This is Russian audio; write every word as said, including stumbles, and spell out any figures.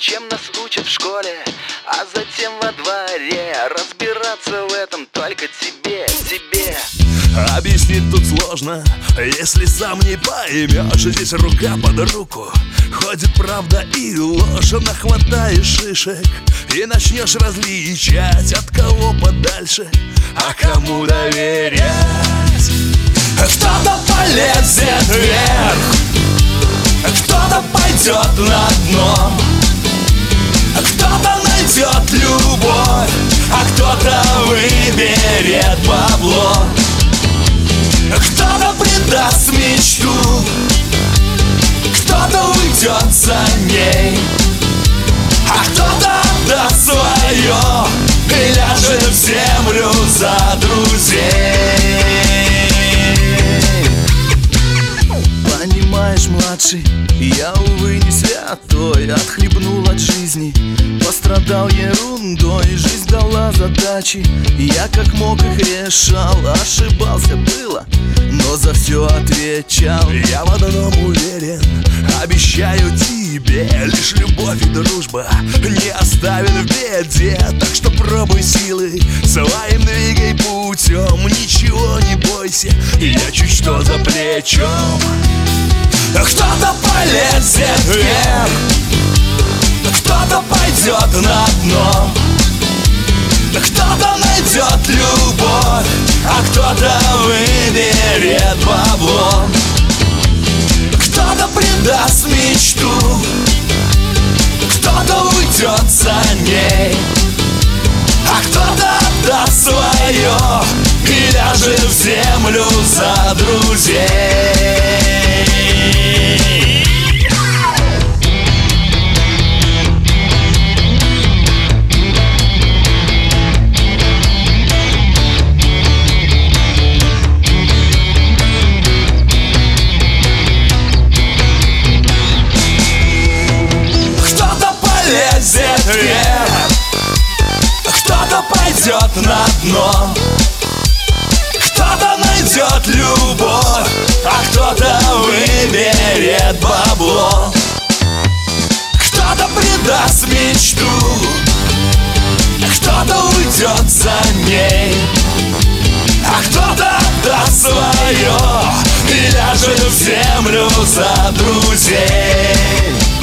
чем нас учат в школе, а затем во дворе. Разбираться в этом только тебе, тебе. Объяснить тут сложно, если сам не поймешь. Здесь рука под руку ходит правда и ложь. Нахватаешь шишек и начнешь различать, от кого подальше, а кому доверять. Кто-то полезет вверх, кто-то пойдет на дно, кто-то найдет любовь, а кто-то выберет бабло. Кто-то предаст мечту, кто-то уйдет за ней, а кто-то отдаст свое и ляжет в землю за друзей. Понимаешь, младший, я, увы, не святой. Отхлебнул от жизни, пострадал ерундой. Жизнь дала задачи, я как мог их решал. Ошибался, было, но за все отвечал. Я в одном уверен, обещаю тебе, лишь любовь и дружба не оставят в беде. Так что пробуй силы, своим двигай путем, ничего не бойся, я чуть что за плечом. Кто-то полезет вверх, кто-то пойдет на дно, кто-то найдет любовь, а кто-то выберет бабло. Кто-то предаст мечту, кто-то уйдет за ней, а кто-то отдаст свое и ляжет в землю за друзей. Полезет вверх, кто-то пойдет на дно, кто-то найдет любовь, а кто-то выберет бабло. Кто-то предаст мечту, кто-то уйдет за ней, а кто-то отдаст свое и ляжет в землю за друзей.